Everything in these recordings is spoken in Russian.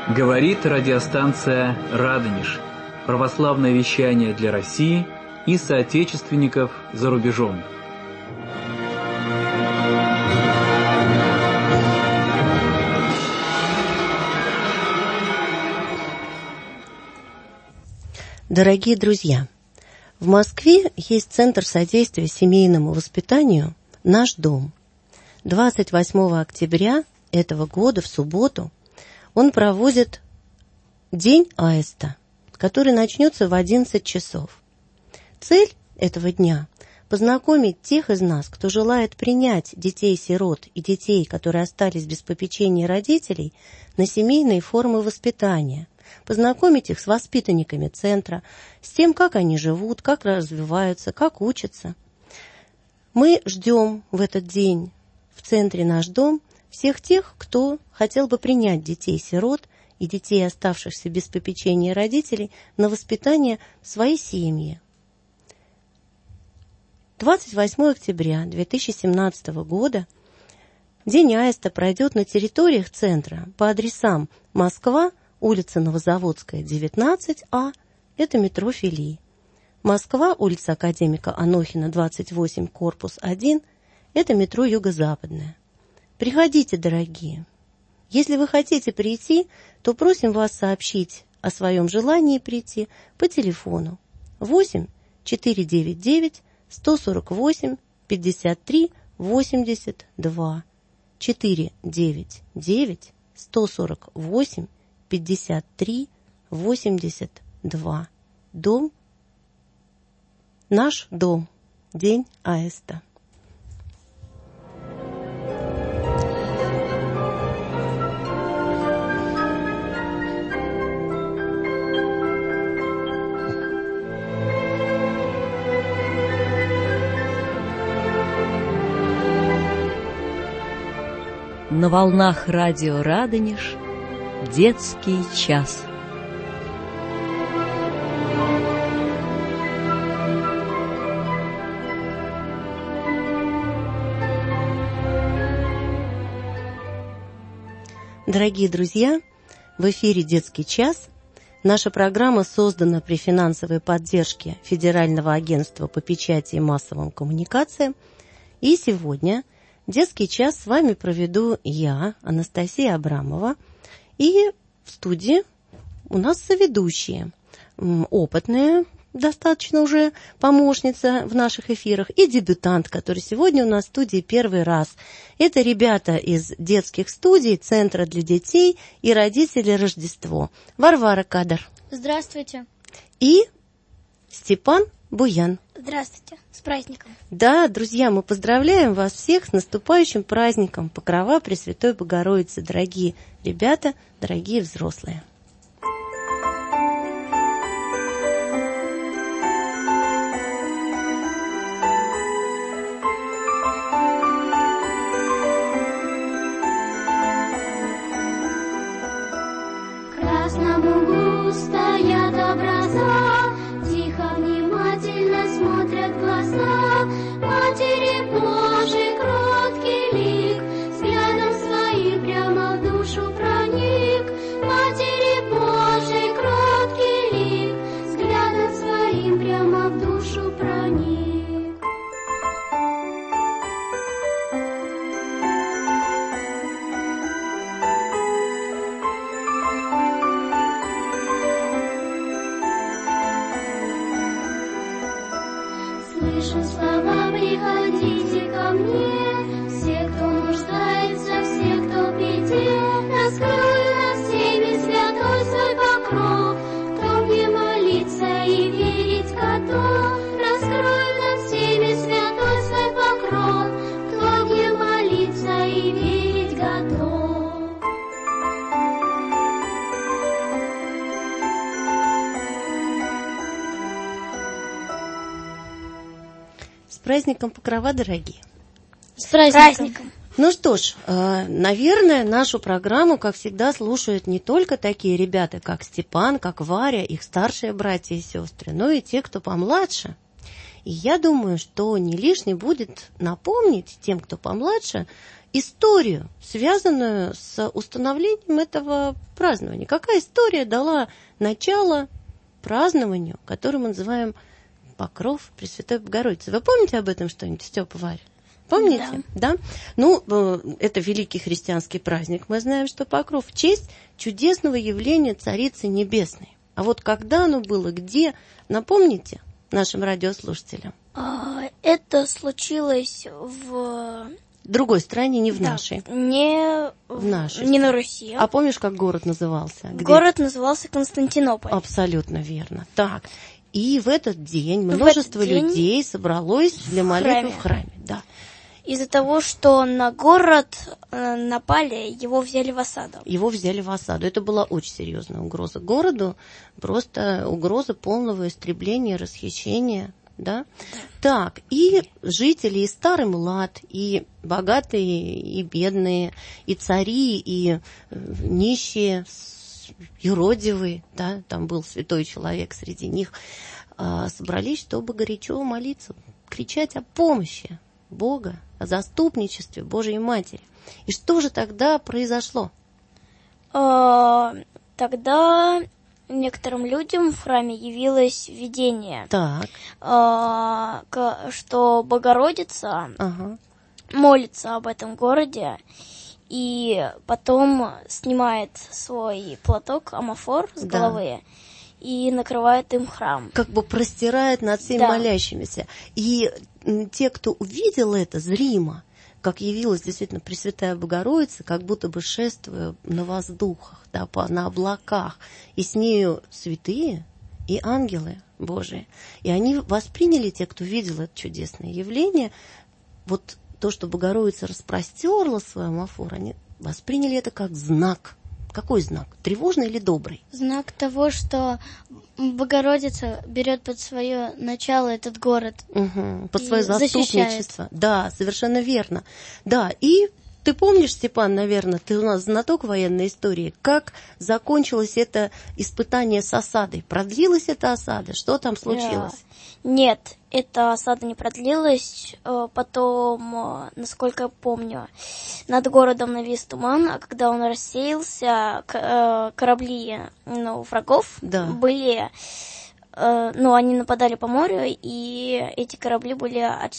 Говорит радиостанция «Радонеж». Православное вещание для России и соотечественников за рубежом. Дорогие друзья, в Москве есть Центр содействия семейному воспитанию «Наш дом». 28 октября этого года, в субботу, он проводит День аиста, который начнется в 11 часов. Цель этого дня – познакомить тех из нас, кто желает принять детей-сирот и детей, которые остались без попечения родителей, на семейные формы воспитания, познакомить их с воспитанниками центра, с тем, как они живут, как развиваются, как учатся. Мы ждем в этот день в центре «Наш дом» всех тех, кто хотел бы принять детей-сирот и детей, оставшихся без попечения родителей, на воспитание в своей семьи. 28 октября 2017 года День аиста пройдет на территориях центра по адресам: Москва, улица Новозаводская, 19А, это метро Филии. Москва, улица Академика Анохина, 28, корпус 1, это метро Юго-Западная. Приходите, дорогие. Если вы хотите прийти, то просим вас сообщить о своем желании прийти по телефону 8 499 148 53 82 499 148 53 82. Дом. Наш дом. День аиста. На волнах радио «Радонеж» детский час. Дорогие друзья, в эфире «Детский час». Наша программа создана при финансовой поддержке Федерального агентства по печати и массовым коммуникациям. И сегодня «Детский час» с вами проведу я, Анастасия Абрамова. И в студии у нас соведущие, опытные достаточно уже помощница в наших эфирах и дебютант, который сегодня у нас в студии первый раз. Это ребята из детских студий Центра для детей и родителей Рождество. Варвара Кадр. Здравствуйте. И Степан Буян. Здравствуйте. С праздником. Да, друзья, мы поздравляем вас всех с наступающим праздником Покрова Пресвятой Богородицы, дорогие ребята, дорогие взрослые. Стоят образа, тихо, внимательно смотрят глаза. Матери Божией кроткий лик, взглядом своим прямо в душу проник. Матери Божией кроткий лик, взглядом своим прямо в душу проник. Слышу слова: приходите ко мне, все, кто нуждается, все, кто в беде. Раскрою над всеми святой свой покров, кто мне молиться и верить готов. Раскрою над всеми святой свой покров, кто мне молиться и верить готов. С праздником Покрова, дорогие! С праздником! Ну что ж, наверное, нашу программу, как всегда, слушают не только такие ребята, как Степан, как Варя, их старшие братья и сестры, но и те, кто помладше. И я думаю, что не лишне будет напомнить тем, кто помладше, историю, связанную с установлением этого празднования. Какая история дала начало празднованию, которое мы называем Покров Пресвятой Богородицы? Вы помните об этом что-нибудь, Степа, Варя? Помните? Да. Ну, это великий христианский праздник. Мы знаем, что Покров в честь чудесного явления Царицы Небесной. А вот когда оно было, где, напомните нашим радиослушателям? Это случилось в другой стране, не в нашей. Не в нашей. Не на Руси. А помнишь, как город назывался? Город назывался Константинополь. Абсолютно верно. Так. И в этот день множество людей собралось для молитвы в храме. Да. Из-за того, что на город напали, его взяли в осаду. Его взяли в осаду. Это была очень серьезная угроза городу. Просто угроза полного истребления, расхищения. Да? Так, и жители, и старый млад, и богатые, и бедные, и цари, и нищие, юродивые, да, там был святой человек среди них, собрались, чтобы горячо молиться, кричать о помощи Бога, о заступничестве Божьей Матери. И что же тогда произошло? Тогда некоторым людям в храме явилось видение, так. Что Богородица молится об этом городе, и потом снимает свой платок, амофор с головы, и накрывает им храм. Как бы простирает над всеми молящимися. И те, кто увидел это зримо, как явилась действительно Пресвятая Богородица, как будто бы шествуя на воздухах, да, на облаках, и с нею святые и ангелы Божии. И они восприняли, те, кто видел это чудесное явление, вот то, что Богородица распростерла свой амофор, они восприняли это как знак. Какой знак? Тревожный или добрый? Знак того, что Богородица берет под свое начало этот город. Под свое заступничество. Да, совершенно верно. Да, и ты помнишь, Степан, наверное, ты у нас знаток военной истории, как закончилось это испытание с осадой? Продлилась эта осада? Что там случилось? Нет, эта осада не продлилась. Потом, насколько я помню, над городом навис туман, а когда он рассеялся, корабли врагов были... они нападали по морю, и эти корабли были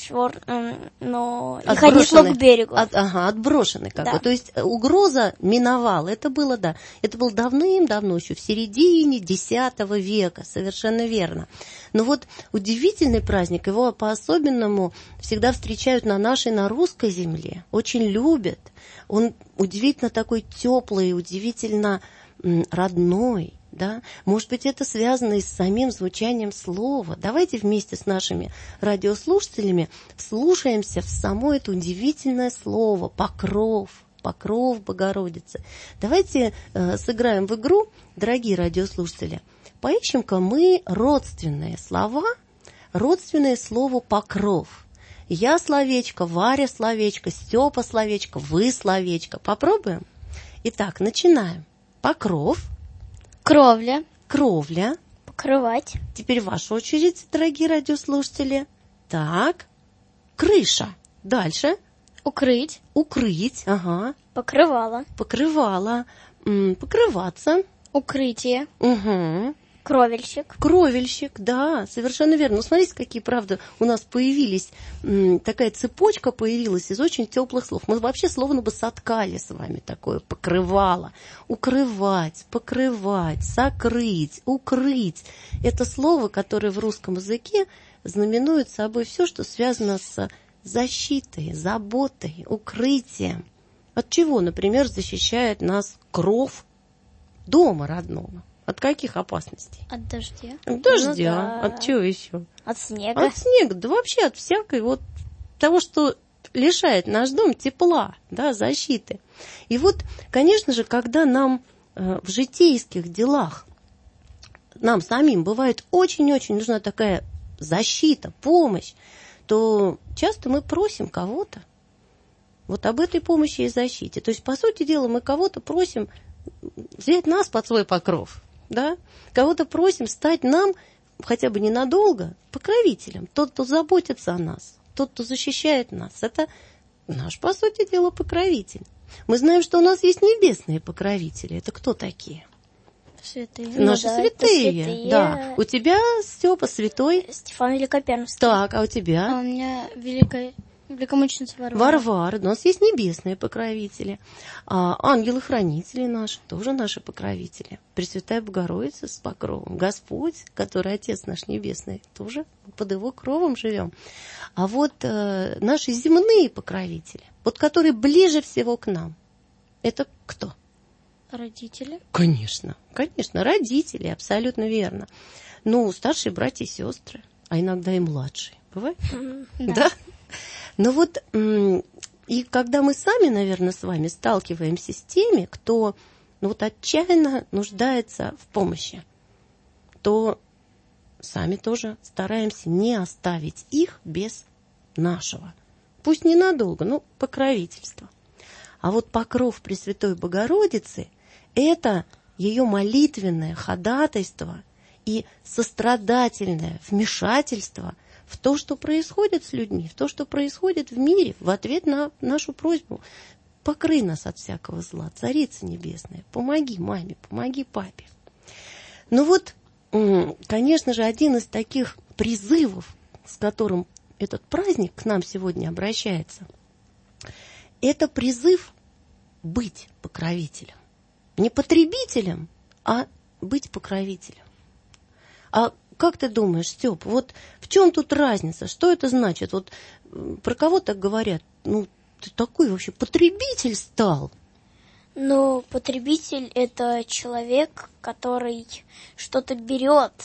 их отнесло к берегу. Отброшены как бы. То есть угроза миновала. Это было, это было давным-давно, еще в середине X века, совершенно верно. Но вот удивительный праздник, его по-особенному всегда встречают на нашей, на русской земле. Очень любят. Он удивительно такой теплый, удивительно родной. Да? Может быть, это связано и с самим звучанием слова. Давайте вместе с нашими радиослушателями вслушаемся в само это удивительное слово «покров», «покров Богородицы». Давайте сыграем в игру, дорогие радиослушатели. Поищем-ка мы родственные слова, родственное слову «покров». Я словечко, Варя словечко, Степа словечко, вы словечко. Попробуем? Итак, начинаем. Покров. Кровля. Кровля. Покрывать. Теперь ваша очередь, дорогие радиослушатели. Так. Крыша. Дальше. Укрыть. Укрыть. Ага. Покрывало. Покрывало. Покрываться. Укрытие. Угу. Кровельщик. Кровельщик, да, совершенно верно. Ну, смотрите, какие, правда, у нас появились, такая цепочка появилась из очень теплых слов. Мы вообще словно бы соткали с вами такое покрывало. Укрывать, покрывать, сокрыть, укрыть. Это слово, которое в русском языке знаменует собой все, что связано с защитой, заботой, укрытием. От чего, например, защищает нас кров дома родного? От каких опасностей? От дождя. От дождя. От чего еще? От снега. От снега. Да вообще от всякой вот того, что лишает наш дом тепла, да, защиты. И вот, конечно же, когда нам в житейских делах, нам самим бывает очень-очень нужна такая защита, помощь, то часто мы просим кого-то вот об этой помощи и защите. То есть, по сути дела, мы кого-то просим взять нас под свой покров. Да? Кого-то просим стать нам хотя бы ненадолго покровителем. Тот, кто заботится о нас, тот, кто защищает нас. Это наш, по сути дела, покровитель. Мы знаем, что у нас есть небесные покровители. Это кто такие? Святые. Наши да, святые. святые. Да. У тебя, Степа, святой. Стефан Великопермский. Так, а у А тебя? у меня великомученица Варвара. Варвара. У нас есть небесные покровители. А ангелы-хранители наши, тоже наши покровители. Пресвятая Богородица с покровом. Господь, который Отец наш Небесный, тоже под его кровом живем. А вот наши земные покровители, вот которые ближе всего к нам, это кто? Родители. Конечно, родители, абсолютно верно. Ну, старшие братья и сестры, а иногда и младшие. Бывает? Да. Ну вот, и когда мы сами, наверное, с вами сталкиваемся с теми, кто вот отчаянно нуждается в помощи, то сами тоже стараемся не оставить их без нашего. Пусть ненадолго, но покровительства. А вот покров Пресвятой Богородицы – это ее молитвенное ходатайство и сострадательное вмешательство в то, что происходит с людьми, в то, что происходит в мире, в ответ на нашу просьбу. Покрой нас от всякого зла, Царица Небесная, помоги маме, помоги папе. Ну вот, конечно же, один из таких призывов, с которым этот праздник к нам сегодня обращается, это призыв быть покровителем. Не потребителем, а быть покровителем. А как ты думаешь, Степ, вот в чем тут разница? Что это значит? Вот про кого так говорят? Ну, ты такой вообще потребитель стал. Ну, потребитель – это человек, который что-то берет,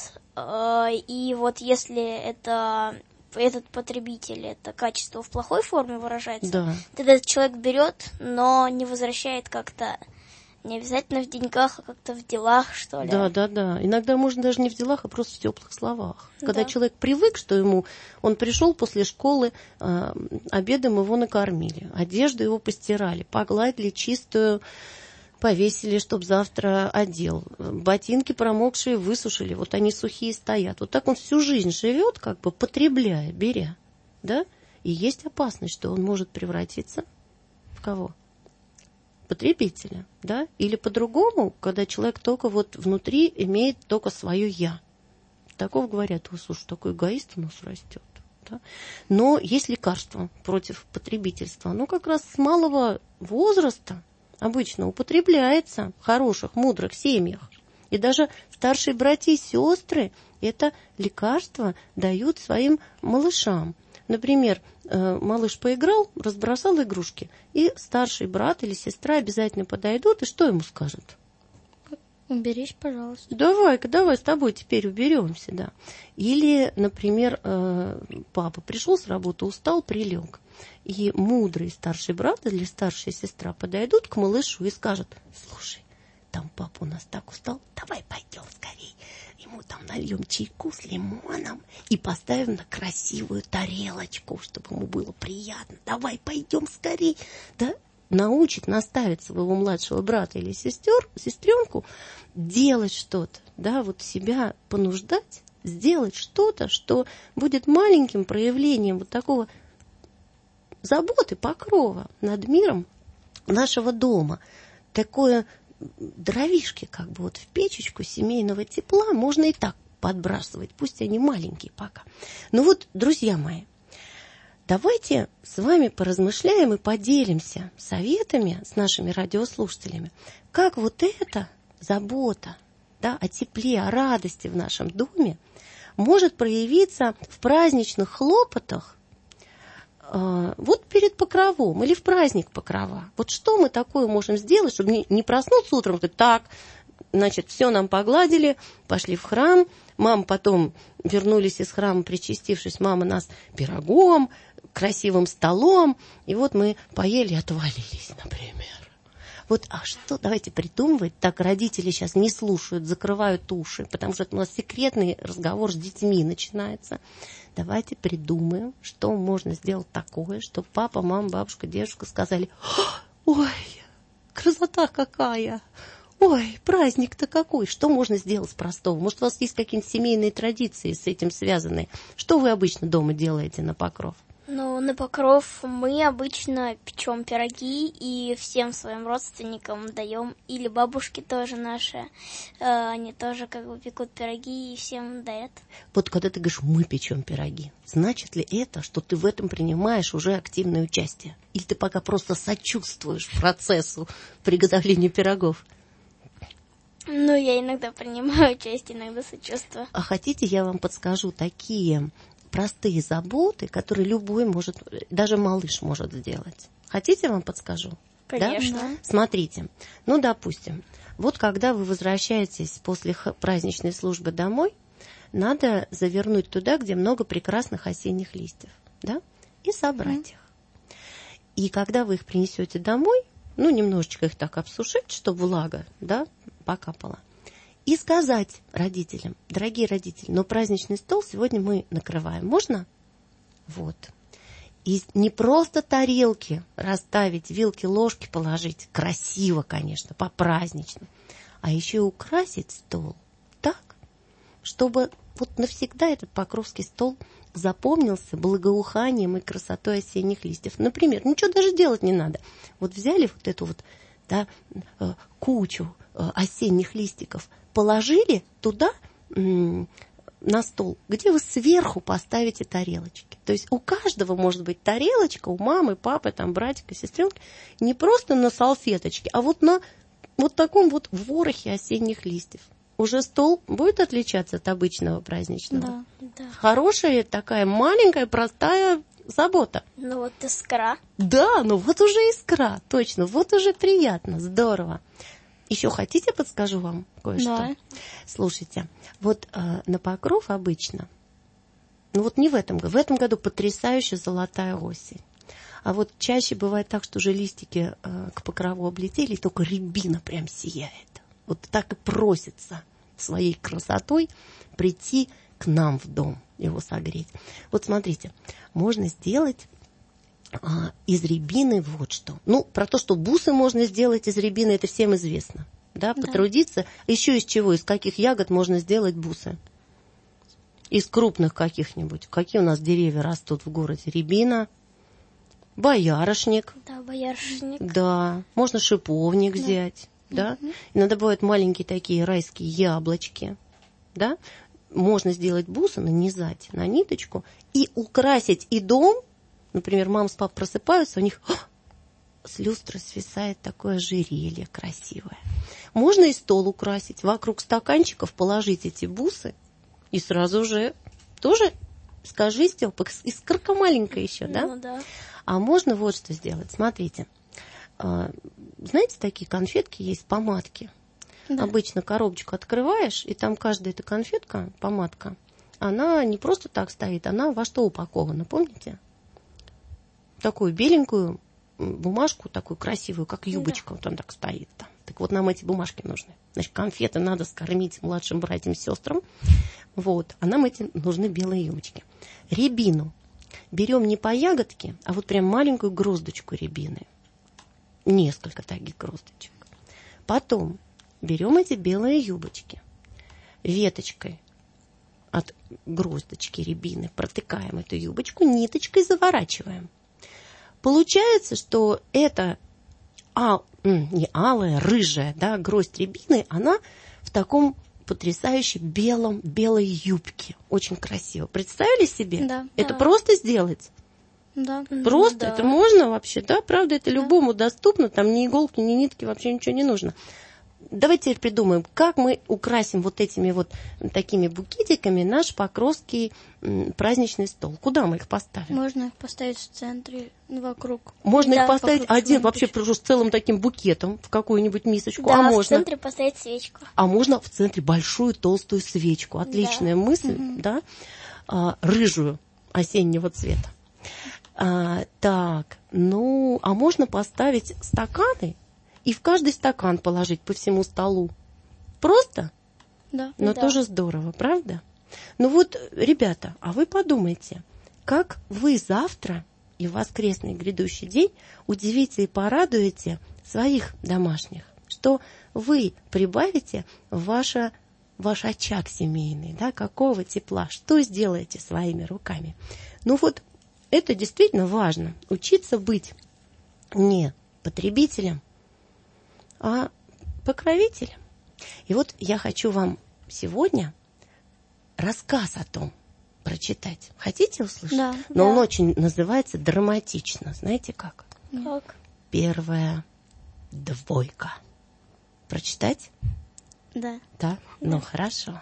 и вот если этот потребитель, это качество в плохой форме выражается, Да. тогда этот человек берет, но не возвращает как-то, не обязательно в деньгах, а как-то в делах, что ли. Да. Иногда можно даже не в делах, а просто в теплых словах. Когда Да. человек привык, что он пришел после школы, обедом его накормили, одежду его постирали, погладили чистую, повесили, чтобы завтра одел. Ботинки промокшие высушили, вот они сухие стоят. Вот так он всю жизнь живет, как бы потребляя, беря. Да? И есть опасность, что он может превратиться в кого? Потребителя, да? Или по-другому, когда человек только вот внутри имеет только свое «я». Такого говорят: слушай, такой эгоист у нас растет. Да? Но есть лекарство против потребительства. Оно как раз с малого возраста обычно употребляется в хороших, мудрых семьях. И даже старшие братья и сестры это лекарство дают своим малышам. Например, малыш поиграл, разбросал игрушки, и старший брат или сестра обязательно подойдут, и что ему скажут? Уберись, пожалуйста. Давай с тобой теперь уберемся, да. Или, например, папа пришел с работы, устал, прилег, и мудрый старший брат или старшая сестра подойдут к малышу и скажут: слушай, там папа у нас так устал, давай пойдем скорей, ему там нальем чайку с лимоном и поставим на красивую тарелочку, чтобы ему было приятно. Давай пойдем скорей, да? Научит, наставит своего младшего брата или сестренку делать что-то, да, вот себя понуждать, сделать что-то, что будет маленьким проявлением вот такого заботы, покрова над миром нашего дома. Такое дровишки как бы вот в печечку семейного тепла можно и так подбрасывать, пусть они маленькие пока. Ну вот, друзья мои, давайте с вами поразмышляем и поделимся советами с нашими радиослушателями, как вот эта забота, да, о тепле, о радости в нашем доме может проявиться в праздничных хлопотах вот перед Покровом или в праздник Покрова. Вот что мы такое можем сделать, чтобы не проснуться утром и так, значит, все нам погладили, пошли в храм, мама потом вернулись из храма, причастившись, мама нас пирогом, красивым столом, и вот мы поели и отвалились, например. Вот, а что, давайте придумывать, так родители сейчас не слушают, закрывают уши, потому что это у нас секретный разговор с детьми начинается. Давайте придумаем, что можно сделать такое, чтобы папа, мама, бабушка, дедушка сказали: ой, красота какая! Ой, праздник-то какой! Что можно сделать с простого? Может, у вас есть какие-нибудь семейные традиции с этим связанные? Что вы обычно дома делаете на Покров? Ну, на Покров мы обычно печем пироги и всем своим родственникам даем, или бабушки тоже наши, они тоже как бы пекут пироги и всем дают. Вот когда ты говоришь «мы печем пироги», значит ли это, что ты в этом принимаешь уже активное участие? Или ты пока просто сочувствуешь процессу приготовления пирогов? Ну, я иногда принимаю участие, иногда сочувствую. А хотите, я вам подскажу такие простые заботы, которые любой может, даже малыш может сделать? Хотите, я вам подскажу? Конечно. Да? Смотрите, ну, допустим, вот когда вы возвращаетесь после праздничной службы домой, надо завернуть туда, где много прекрасных осенних листьев, да, и собрать их. И когда вы их принесете домой, ну, немножечко их так обсушить, чтобы влага, да, покапала, и сказать родителям: дорогие родители, но праздничный стол сегодня мы накрываем. Можно? Вот. И не просто тарелки расставить, вилки, ложки положить. Красиво, конечно, по-праздничному. А еще и украсить стол так, чтобы вот навсегда этот покровский стол запомнился благоуханием и красотой осенних листьев. Например, ничего даже делать не надо. Вот взяли вот эту вот, да, кучу осенних листиков, положили туда на стол, где вы сверху поставите тарелочки. То есть у каждого может быть тарелочка, у мамы, папы, там, братика, сестренки, не просто на салфеточке, а вот на вот таком вот ворохе осенних листьев. Уже стол будет отличаться от обычного праздничного? Да. Хорошая такая маленькая, простая забота. Ну вот искра. Да, ну вот уже искра, точно, вот уже приятно, здорово. Еще хотите, подскажу вам кое-что? Да. Слушайте, вот на Покров обычно, ну вот не в этом году, в этом году потрясающая золотая осень. А вот чаще бывает так, что уже листики к Покрову облетели, и только рябина прям сияет. Вот так и просится своей красотой прийти к нам в дом, его согреть. Вот смотрите, можно сделать из рябины вот что. Ну, про то, что бусы можно сделать из рябины, это всем известно. Да, потрудиться. Еще из чего, из каких ягод можно сделать бусы? Из крупных каких-нибудь. Какие у нас деревья растут в городе? Рябина, боярышник. Да, боярышник. Да, можно шиповник взять. Да? Иногда бывают маленькие такие райские яблочки. Да? Можно сделать бусы, нанизать на ниточку и украсить и дом. Например, мама с папой просыпаются, у них с люстры свисает такое ожерелье красивое. Можно и стол украсить, вокруг стаканчиков положить эти бусы, и сразу же тоже, скажи, Стёпа, искорка маленькая еще, да? Ну, да. А можно вот что сделать, смотрите. Знаете, такие конфетки есть, помадки. Да. Обычно коробочку открываешь, и там каждая эта конфетка, помадка, она не просто так стоит, она во что упакована, помните? Такую беленькую бумажку, такую красивую, как юбочка, вот она так стоит там. Так вот, нам эти бумажки нужны. Значит, конфеты надо скормить младшим братьям и сестрам. Вот, а нам эти нужны белые юбочки. Рябину берем не по ягодке, а вот прям маленькую гроздочку рябины. Несколько таких гроздочек. Потом берем эти белые юбочки, веточкой от гроздочки рябины протыкаем эту юбочку, ниточкой заворачиваем. Получается, что это не алая, рыжая, да, гроздь рябины, она в таком потрясающе белой юбке. Очень красиво. Представили себе? Да. Это просто сделать? Да. Просто, да. это можно вообще, да, правда, это любому доступно, там ни иголки, ни нитки, вообще ничего не нужно. Давайте теперь придумаем, как мы украсим вот этими вот такими букетиками наш покровский праздничный стол. Куда мы их поставим? Можно их поставить в центре, вокруг. Можно Да, их поставить вокруг один чего-нибудь. вообще просто с целым таким букетом в какую-нибудь мисочку. Да, А в можно, центре поставить свечку. а можно в центре большую толстую свечку. Отличная мысль, да? Рыжую осеннего цвета. Так, ну, а можно поставить стаканы и в каждый стакан положить по всему столу. Просто? Да. Но Да. тоже здорово, правда? Ну вот, ребята, а вы подумайте, как вы завтра и в воскресный грядущий день удивите и порадуете своих домашних, что вы прибавите в ваш очаг семейный, да, какого тепла, что сделаете своими руками. Ну вот, это действительно важно. Учиться быть не потребителем, а покровителем. И вот я хочу вам сегодня рассказ о том прочитать. Хотите услышать? Да. Но он очень называется драматично. Знаете как? Как? Первая двойка. Прочитать? Да. Да? Ну, хорошо.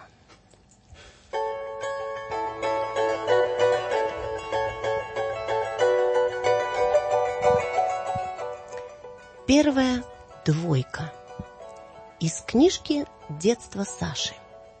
Первая двойка. Из книжки «Детство Саши».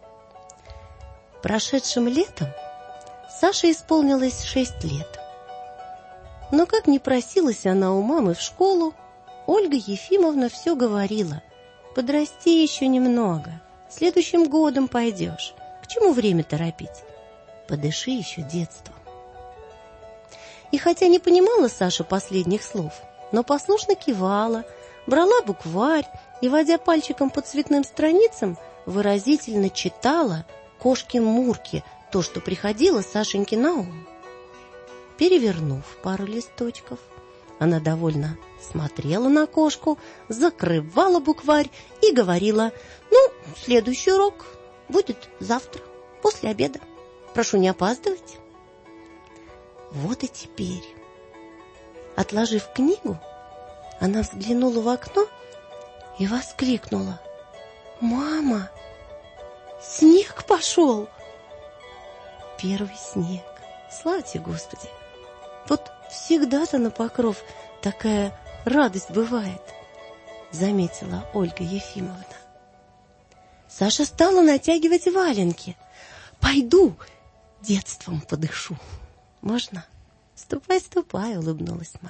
Прошедшим летом Саше исполнилось 6 лет. Но как ни просилась она у мамы в школу, Ольга Ефимовна все говорила: подрасти еще немного, следующим годом пойдешь. К чему время торопить? Подыши еще детством. И хотя не понимала Саша последних слов, но послушно кивала, брала букварь и, водя пальчиком по цветным страницам, выразительно читала кошки-мурки то, что приходило Сашеньке на ум. Перевернув пару листочков, она довольно смотрела на кошку, закрывала букварь и говорила: «Ну, следующий урок будет завтра, после обеда. Прошу не опаздывать». Вот и теперь, отложив книгу, она взглянула в окно и воскликнула: «Мама, снег пошел!» Первый снег. Слава тебе, Господи! Вот всегда-то на покров такая радость бывает, заметила Ольга Ефимовна. Саша стала натягивать валенки. «Пойду, детством подышу. Можно?» «Ступай, ступай», — улыбнулась мать.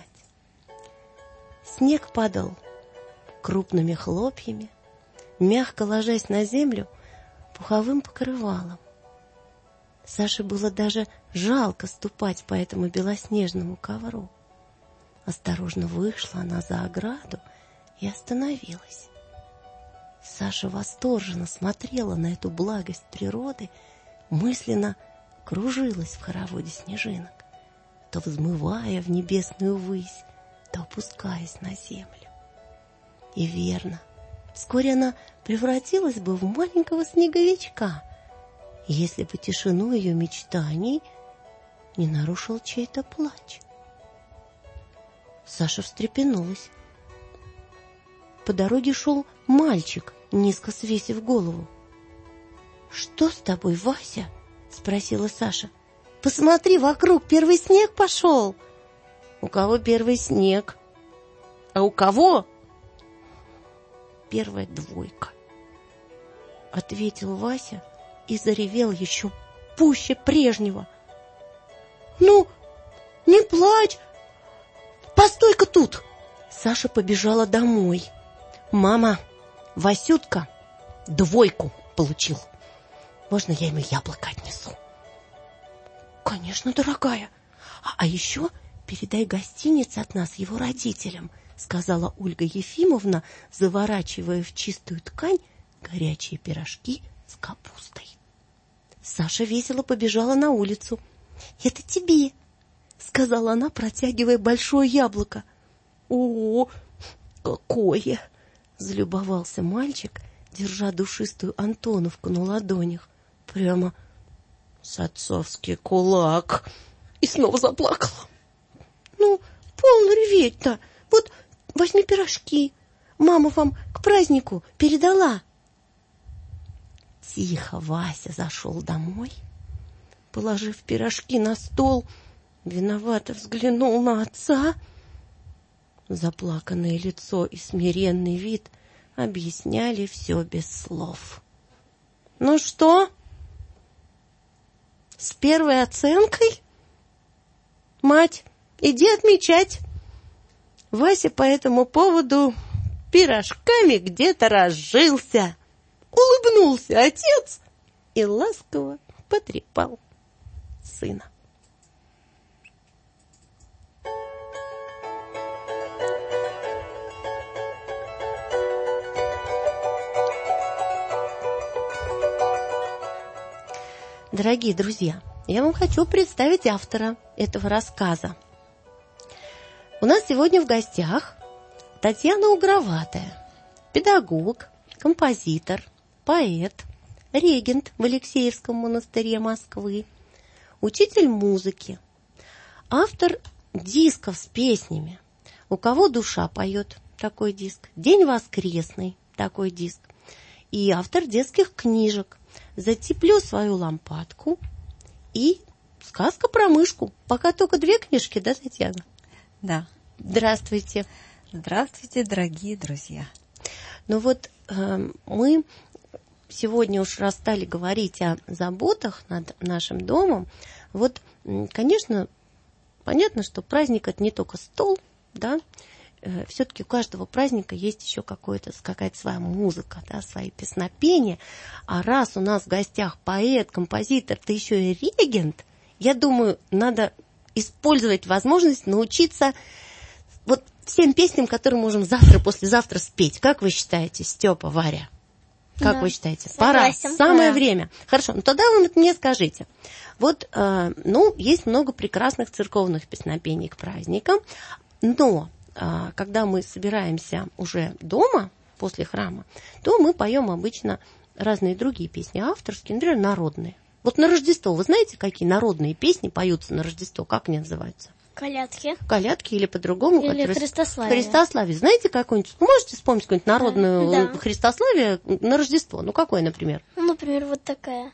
Снег падал крупными хлопьями, мягко ложась на землю пуховым покрывалом. Саше было даже жалко ступать по этому белоснежному ковру. Осторожно вышла она за ограду и остановилась. Саша восторженно смотрела на эту благость природы, мысленно кружилась в хороводе снежинок, то взмывая в небесную высь, то опускаясь на землю. И верно, вскоре она превратилась бы в маленького снеговичка, если бы тишину ее мечтаний не нарушил чей-то плач. Саша встрепенулась. По дороге шел мальчик, низко свесив голову. «Что с тобой, Вася?» — спросила Саша. «Посмотри вокруг, первый снег пошел!» «У кого первый снег?» «А у кого?» «Первая двойка», — ответил Вася и заревел еще пуще прежнего. «Ну, не плачь! Постой-ка тут!» Саша побежала домой. «Мама, Васютка двойку получил. Можно я ему яблоко отнесу?» «Конечно, дорогая. А еще передай гостинице от нас его родителям», сказала Ольга Ефимовна, заворачивая в чистую ткань горячие пирожки с капустой. Саша весело побежала на улицу. «Это тебе», — сказала она, протягивая большое яблоко. «О, какое!» — залюбовался мальчик, держа душистую Антоновку на ладонях. Прямо с отцовский кулак. И снова заплакала. «Ну, полно реветь-то. Вот возьми пирожки. Мама вам к празднику передала». Тихо Вася зашел домой, положив пирожки на стол, виновато взглянул на отца. Заплаканное лицо и смиренный вид объясняли все без слов. «Ну что, с первой оценкой? Мать, иди отмечать». Вася по этому поводу пирожками где-то разжился. Улыбнулся отец и ласково потрепал сына. Дорогие друзья, я вам хочу представить автора этого рассказа. У нас сегодня в гостях Татьяна Угроватая, педагог, композитор, поэт, регент в Алексеевском монастыре Москвы, учитель музыки, автор дисков с песнями. «У кого душа поет» такой диск, «День воскресный» такой диск, и автор детских книжек «Затеплю свою лампадку» и «Сказка про мышку». Пока только 2 книжки, да, Татьяна? Да. Здравствуйте. Здравствуйте, дорогие друзья. Ну вот мы сегодня уж раз стали говорить о заботах над нашим домом. Вот, конечно, понятно, что праздник – это не только стол, да, все-таки у каждого праздника есть еще какая-то своя музыка, да, свои песнопения. А раз у нас в гостях поэт, композитор, ты еще и регент, я думаю, надо использовать возможность научиться вот всем песням, которые можем завтра, послезавтра спеть. Как вы считаете, Степа, Варя? Как вы считаете? Согласен. Пора, самое время. Хорошо, ну тогда вы мне скажите. Вот, есть много прекрасных церковных песнопений к праздникам, но когда мы собираемся уже дома, после храма, то мы поем обычно разные другие песни, авторские, например, народные. Вот на Рождество, вы знаете, какие народные песни поются на Рождество? Как они называются? Колядки. Колядки или по-другому? Или Христославие. Христославие. Знаете какую-нибудь? Можете вспомнить какую-нибудь народную Да. Христославие на Рождество? Ну, какое, например? Ну, например, вот такая.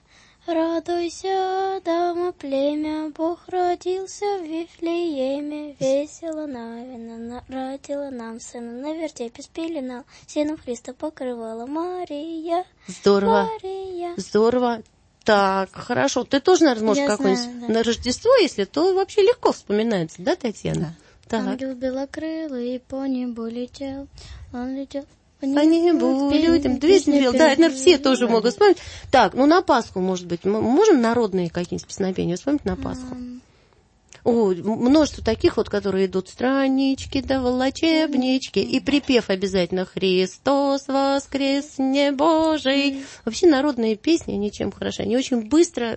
Радуйся, дама, племя, Бог родился в Вифлееме, весело Навина родила нам сына, на вертепе спеленал, сеном Христа покрывала Мария. Здорово. Мария. Здорово. Так, хорошо. Ты тоже, наверное, можешь Я какое-нибудь знаю, да. на Рождество, если то вообще легко вспоминается, да, Татьяна? Да. Так. Ангел белокрылый по небу летел, он летел по По небу людям песню пел. пел. Да, это, наверное, все тоже могут вспомнить. Так, ну на Пасху, может быть, мы можем народные какие-нибудь песнопения вспомнить на Пасху? О, множество таких вот, которые идут странички да волочебнички, и припев обязательно «Христос воскресне Божий». Вообще народные песни, они чем хороши? Они очень быстро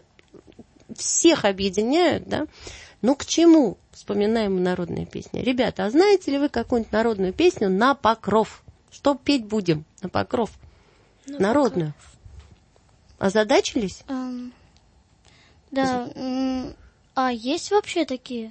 всех объединяют, да? Ну, к чему вспоминаем народные песни? Ребята, а знаете ли вы какую-нибудь народную песню на покров? Что петь будем на покров? Народную. Озадачились? Да. А есть вообще такие?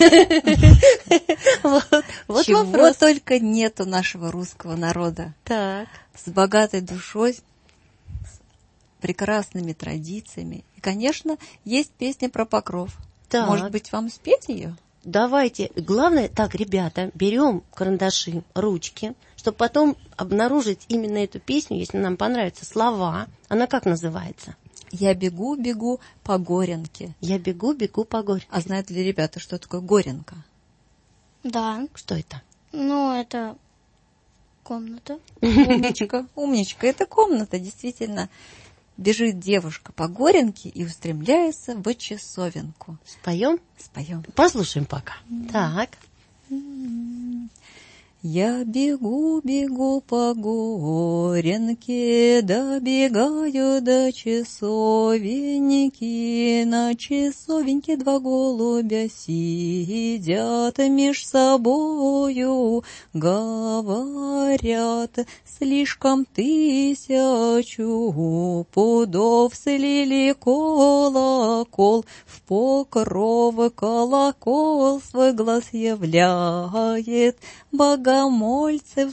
Вот Чего вопрос. только нет у нашего русского народа. Так. С богатой душой, с прекрасными традициями. И, конечно, есть песня про покров. Так. Может быть, вам спеть ее? Давайте. Главное, так, ребята, берем карандаши, ручки, чтобы потом обнаружить именно эту песню, если нам понравятся слова. Она как называется? Я бегу, бегу по Горенке. Я бегу, бегу по горке. А знают ли ребята, что такое Горенка? Да. Что это? Ну, это комната. Умничка, умничка. Это комната, действительно. Бежит девушка по Горенке и устремляется в часовенку. Споем? Споем. Послушаем пока. Так. Я бегу, бегу по Горенке, добегаю до часовеньки. На часовеньке 2 голубя сидят меж собою, говорят, слишком 1000 пудов слили колокол, в покров колокол свой глаз являет, богомольцев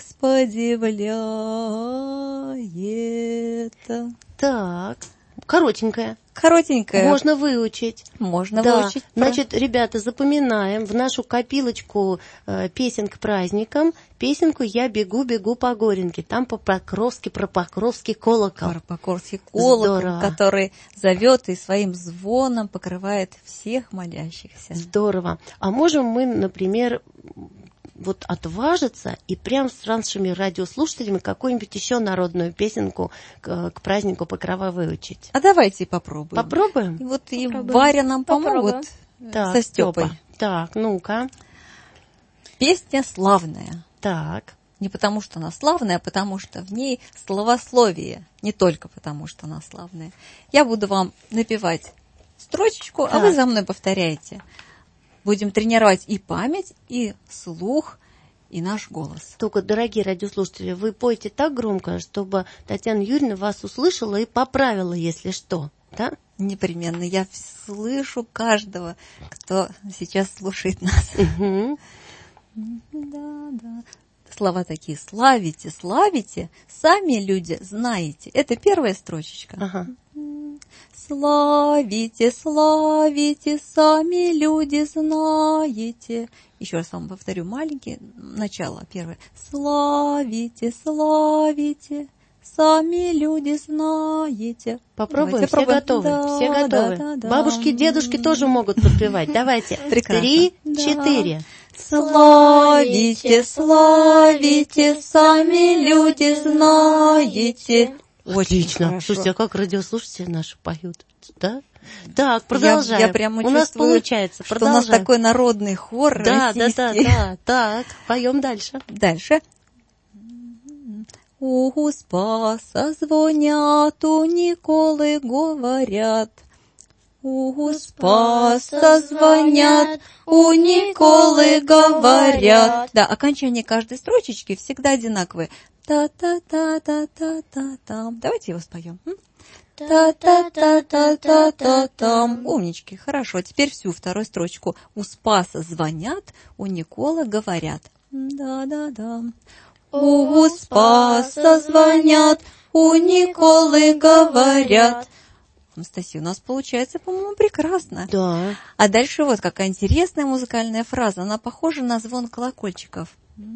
сподивляет. Так. Коротенькая. Коротенькая. Можно выучить. Можно Да. выучить. Значит, ребята, запоминаем в нашу копилочку песен к праздникам песенку «Я бегу, бегу по Горенке». Там по-покровски, про покровский колокол. Покровский колокол, Здорово. который зовет и своим звоном покрывает всех молящихся. Здорово. А можем мы, например, вот отважиться и прям с нашими радиослушателями какую-нибудь еще народную песенку к празднику Покрова выучить? А давайте попробуем. Попробуем? И вот и Попробуем. Варя нам Попробуем. помогут Так, со Степой. Степа. Так, ну-ка. Песня славная. Так. Не потому, что она славная, а потому, что в ней словословие. Не только потому, что она славная. Я буду вам напевать строчечку, а вы за мной повторяете. будем тренировать и память, и слух, и наш голос. Только, дорогие радиослушатели, вы пойте так громко, чтобы Татьяна Юрьевна вас услышала и поправила, если что, да? Непременно. Я слышу каждого, кто сейчас слушает нас. Угу. Да. Слова такие: славите, славите, сами люди знаете. Это первая строчечка. Ага. Славите, славите, сами люди знаете. Еще раз вам повторю, маленький, начало, первое. Славите, славите, сами люди знаете. Попробуем, Давайте все пробуем. готовы, Да, все готовы. да. Бабушки, дедушки тоже могут подпевать. Давайте. Прекрасно. 3, Да. 4. Славите, славите, сами люди знаете. Отлично. хорошо. Слушайте, а как радиослушатели наши поют, да? Так, продолжаем. Я прямо у нас чувствую, получается. что у Продолжаем. нас такой народный хор российский. Да. Так, поем дальше. Дальше. У Спаса звонят, у Николы говорят. У Спаса звонят, у Николы говорят. Да, окончание каждой строчечки всегда одинаковые. Та-та-та-та-та-та-там. Давайте его споем. Та-та-та-та-та-та-там. Умнички, хорошо. Теперь всю вторую строчку. У Спаса звонят, у Николы говорят. Да-да-да. У Спаса звонят, у Николы говорят. Анастасия, у нас получается, по-моему, прекрасно. Да. А дальше вот какая интересная музыкальная фраза. Она похожа на звон колокольчиков.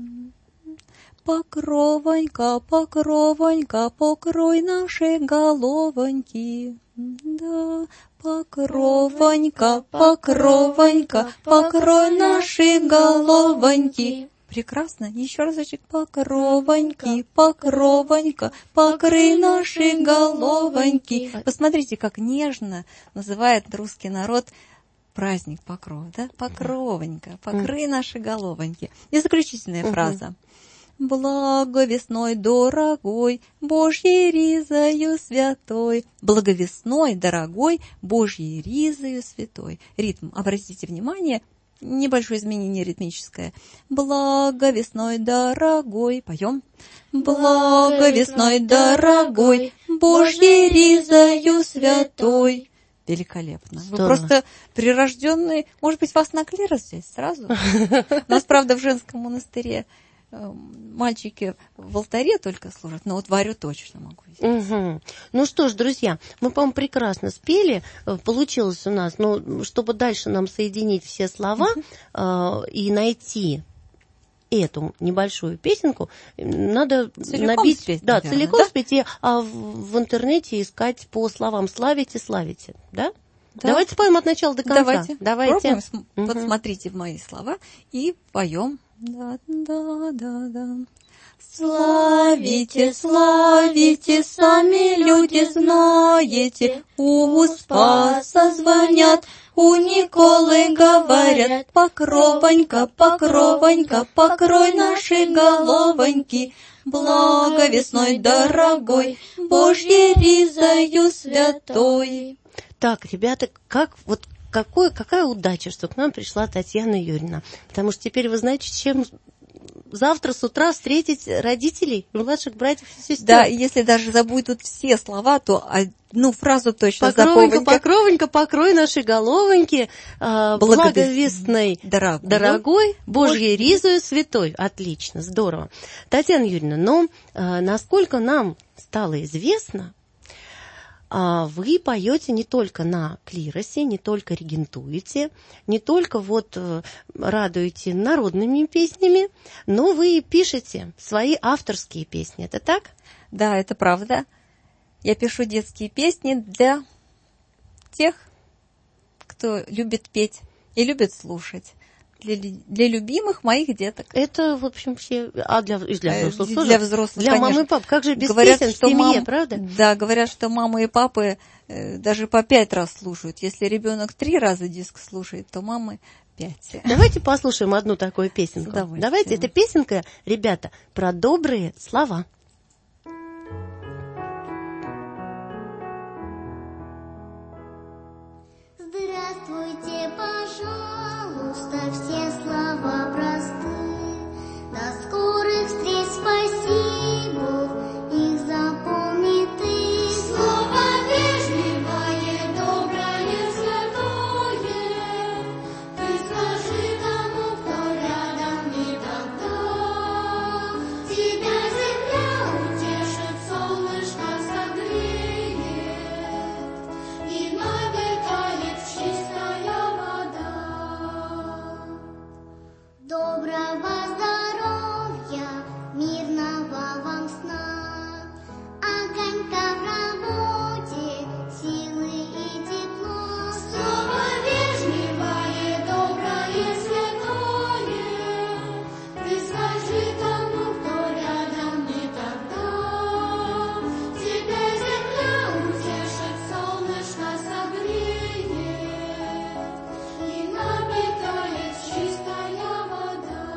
Покровонька, покровонька, покрой наши головоньки. Да, покровонька, покровонька, покрой наши головоньки. Прекрасно. Еще разочек. Покровоньки, покровонька, покрой наши головоньки. Посмотрите, как нежно называет русский народ праздник Покров, да? Покровонька, покрой наши головоньки. И заключительная фраза. Благо весной дорогой, Божьей ризою святой. Благо весной дорогой, Божьей ризою святой. Ритм, обратите внимание, небольшое изменение ритмическое. Благо весной дорогой, поем. Благо весной дорогой, Божьей ризою святой. Великолепно. Здорово. Вы просто прирожденный, может быть, вас на клирос взять сразу? У нас, правда, в женском монастыре мальчики в алтаре только служат, но вот Варю точно могу взять. Угу. Ну что ж, друзья, мы, по-моему, прекрасно спели. Получилось у нас, но чтобы дальше нам соединить все слова и найти эту небольшую песенку, надо целиком набить, спеть, да, наверное, целиком да? спеть, и в интернете искать по словам «славите, славите», да? Да. Давайте споем от начала до конца. Давайте. Подсмотрите в мои слова и поем. Да. Славите, славите, сами люди знаете, у Спаса звонят, у Николы говорят, покровонька, покровонька, покрой наши головоньки, благо весной дорогой, Божьей ризою святой. Так, ребята, какая удача, что к нам пришла Татьяна Юрьевна. Потому что теперь вы знаете, чем завтра с утра встретить родителей, младших братьев и сестер. Да, и если даже забудут все слова, то одну фразу точно Покровонька, запомните. покровонька, покрой наши головоньки, благовестной, дорогой, Божьей ризою святой. Отлично, здорово. Татьяна Юрьевна, насколько нам стало известно, вы поете не только на клиросе, не только регентуете, не только радуете народными песнями, но вы и пишете свои авторские песни. Это так? Да, это правда. Я пишу детские песни для тех, кто любит петь и любит слушать. Для любимых моих деток. Это, в общем, все... для взрослых тоже? Для взрослых, для конечно. мамы и пап. Как же без говорят, песен в что семье, правда? Да, говорят, что мамы и папы даже по 5 раз слушают. Если ребенок 3 раза диск слушает, то мамы 5. Давайте послушаем одну такую песенку. Давайте, эта песенка, ребята, про добрые слова. Здравствуйте, пожалуйста. Оставь все слова просты. До скорых встреч, спаси Бог, их запомни ты. Слово вежливое, доброе, святое, ты скажи тому, кто рядом, и тогда тебя земля утешит, солнышко согреет, и напитает чистая вода. Доброго здоровья, мирного вам сна, огонька в работе, силы и тепло. Слово вежливое, доброе, святое, ты скажи тому, кто рядом, и тогда тебя земля утешит, солнышко согреет, и напитает чистая вода.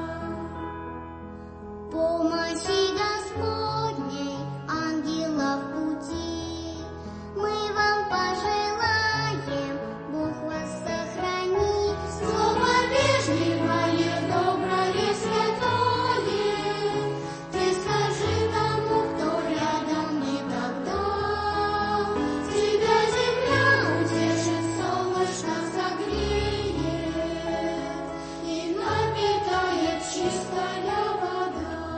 Помощи Господней, ангелов пути, мы вам пожелаем, Бог вас сохранит. Слово вежливое, доброе, святое, ты скажи тому, кто рядом, и тогда тебя земля утешит, солнышко согреет, и напитает чистая вода.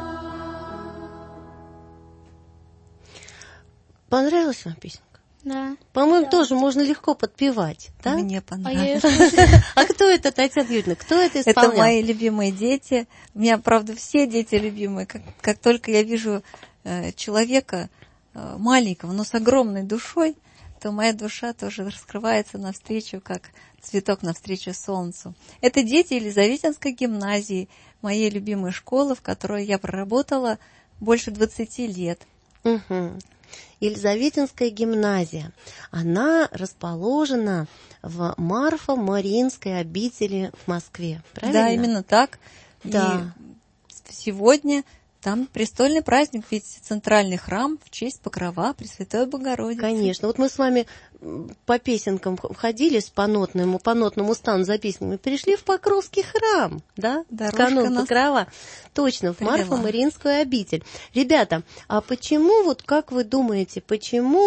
Понравилась вам песенка? Да. По-моему, тоже можно легко подпевать, да? Мне А я понравилось. А кто это, Татьяна Юрьевна? Кто это Это исполнял? мои любимые дети. У меня, правда, все дети любимые. Как только я вижу человека маленького, но с огромной душой, то моя душа тоже раскрывается навстречу, как цветок навстречу солнцу. Это дети Елизаветинской гимназии, моей любимой школы, в которой я проработала больше 20 лет. Угу. Елизаветинская гимназия. Она расположена в Марфо-Мариинской обители в Москве. Правильно? Да, именно так. Да. И сегодня там престольный праздник, ведь центральный храм в честь Покрова Пресвятой Богородицы. Конечно. Вот мы с вами по песенкам ходили по нотному стану за песнями, перешли в Покровский храм, да? Дорожка В канун нас Покрова. Точно, в привела. Марфо-Мариинскую обитель. Ребята, а почему, вот как вы думаете, почему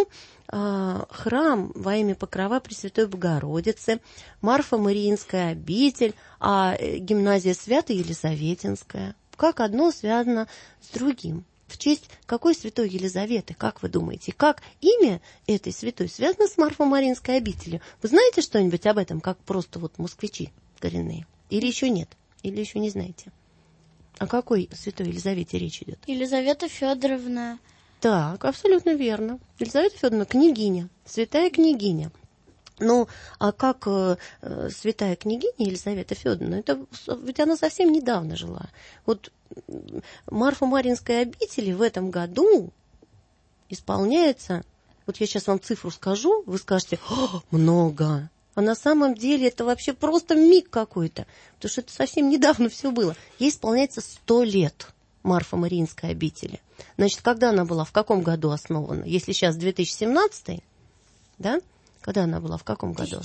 храм во имя Покрова Пресвятой Богородицы, Марфо-Мариинская обитель, а гимназия Святой Елизаветинская? Как одно связано с другим? В честь какой святой Елизаветы, как вы думаете? Как имя этой святой связано с Марфо-Мариинской обителью? Вы знаете что-нибудь об этом, как просто вот москвичи коренные? Или еще нет? Или еще не знаете? О какой святой Елизавете речь идет? Елизавета Федоровна. Так, абсолютно верно. Елизавета Федоровна княгиня, святая княгиня. Ну, а как святая княгиня Елизавета Федоровна, это ведь она совсем недавно жила. Вот Марфо-Мариинской обители в этом году исполняется, вот я сейчас вам цифру скажу, вы скажете, много. А на самом деле это вообще просто миг какой-то, потому что это совсем недавно все было. Ей исполняется 100 лет Марфо-Мариинской обители. Значит, когда она была, в каком году основана? Если сейчас 2017, да? Когда она была, в каком году?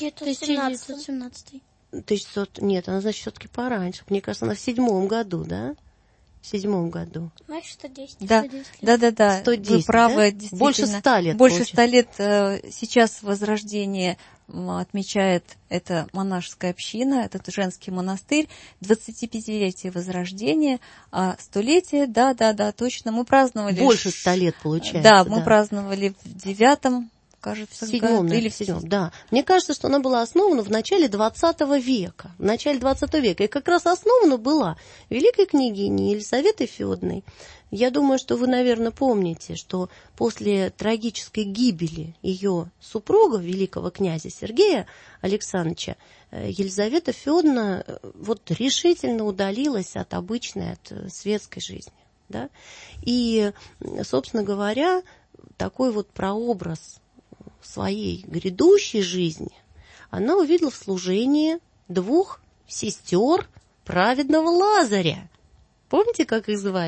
1917. 1900, нет, она, значит, все-таки пораньше. Мне кажется, она в 7 году, да? В 7 году. Значит, 110. Да, 110, 110, вы правы, да? действительно. Больше 100 лет. Больше 100 лет. Сейчас Возрождение отмечает эта монашеская община, этот женский монастырь, 25-летие Возрождения, а 100-летие, да, точно, мы праздновали. Больше 100 лет, получается. Да, мы праздновали в 9-м, кажется, в 7-м, или в 7-м, да. Мне кажется, что она была основана в начале 20 века. В начале 20 века. И как раз основана была великой княгиней Елизаветой Федоровной. Я думаю, что вы, наверное, помните, что после трагической гибели ее супруга, великого князя Сергея Александровича, Елизавета Федоровна вот решительно удалилась от обычной, от светской жизни. Да? И, собственно говоря, такой вот прообраз своей грядущей жизни она увидела в служении 2 сестер праведного Лазаря. Помните, как их звали?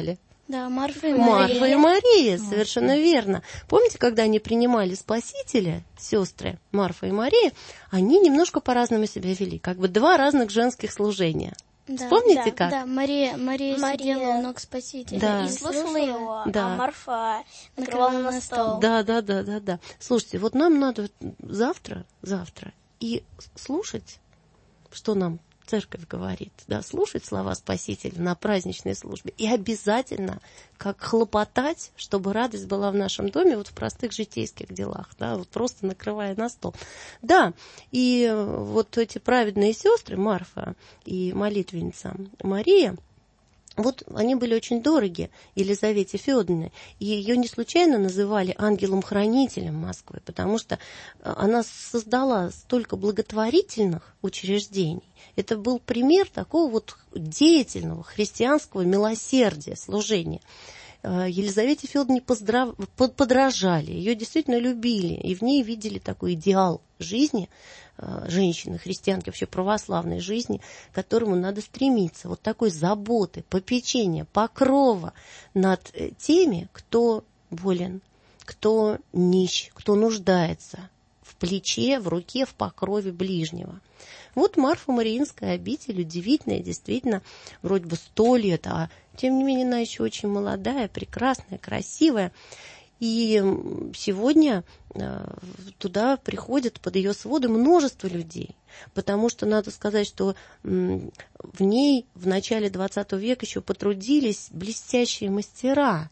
Да, Марфа и Мария. Марфа и Мария, совершенно верно. Помните, когда они принимали Спасителя, сестры Марфа и Мария, они немножко по-разному себя вели, как бы два разных женских служения. Да, Вспомните да, как? Да, Мария сидела у ног Спасителя. Да. И слушала его, Да. а Марфа накрывала на стол. Да. Слушайте, вот нам надо завтра и слушать, что нам церковь говорит, да, слушать слова Спасителя на праздничной службе и обязательно как хлопотать, чтобы радость была в нашем доме вот в простых житейских делах, да, вот просто накрывая на стол. Да, и вот эти праведные сестры Марфа и молитвенница Мария, вот они были очень дороги Елизавете Федоровне, и ее не случайно называли ангелом-хранителем Москвы, потому что она создала столько благотворительных учреждений. Это был пример такого вот деятельного христианского милосердия, служения. Елизавете Федоровне подражали, ее действительно любили, и в ней видели такой идеал жизни женщины, христианки, вообще православной жизни, к которому надо стремиться. Вот такой заботы, попечения, покрова над теми, кто болен, кто нищ, кто нуждается в плече, в руке, в покрове ближнего. Вот Марфа-Мариинская обитель удивительная, действительно, вроде бы 100 лет, а тем не менее она еще очень молодая, прекрасная, красивая. И сегодня туда приходят под ее своды множество людей, потому что надо сказать, что в ней в начале XX века еще потрудились блестящие мастера.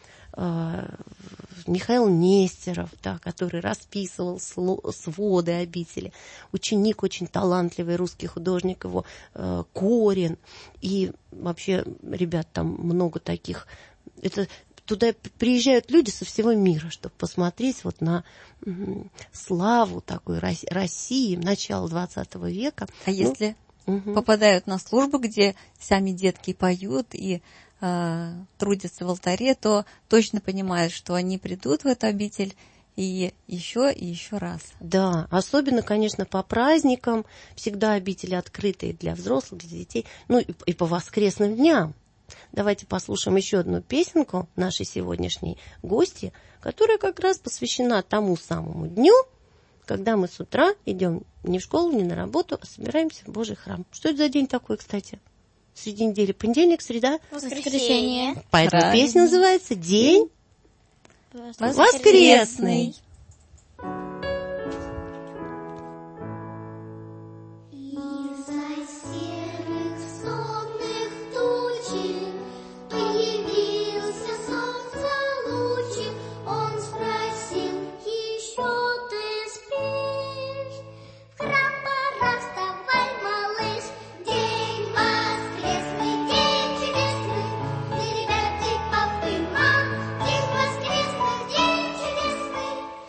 Михаил Нестеров, да, который расписывал своды обители, ученик очень талантливый, русский художник его, Корин, и вообще, ребят, там много таких. Туда приезжают люди со всего мира, чтобы посмотреть вот на славу такой России начала XX века. А если попадают на службу, где сами детки поют и трудятся в алтаре, то точно понимают, что они придут в эту обитель и еще раз. Да, особенно, конечно, по праздникам. Всегда обители открытые для взрослых, для детей. Ну и по воскресным дням. Давайте послушаем еще одну песенку нашей сегодняшней гости, которая как раз посвящена тому самому дню, когда мы с утра идем не в школу, не на работу, а собираемся в Божий храм. Что это за день такой, кстати? Среди недели. Понедельник, среда? Воскресенье. Поэтому Правильно. песня называется «День воскресный». Из-за серых сонных тучек появился солнце лучик. Он спросил: еще ты спишь? В храм пора, вставай, малыш. День воскресный, день чудесный. Для ребят и папы, мам. День воскресный, день чудесный.